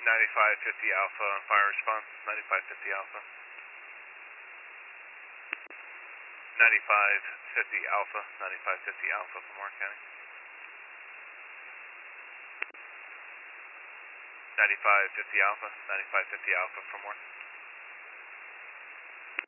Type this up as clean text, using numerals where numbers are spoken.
9550 Alpha, fire response, 9550 Alpha. 9550 Alpha, 9550 Alpha from Orange County. 9550 Alpha, 9550 Alpha from Orange.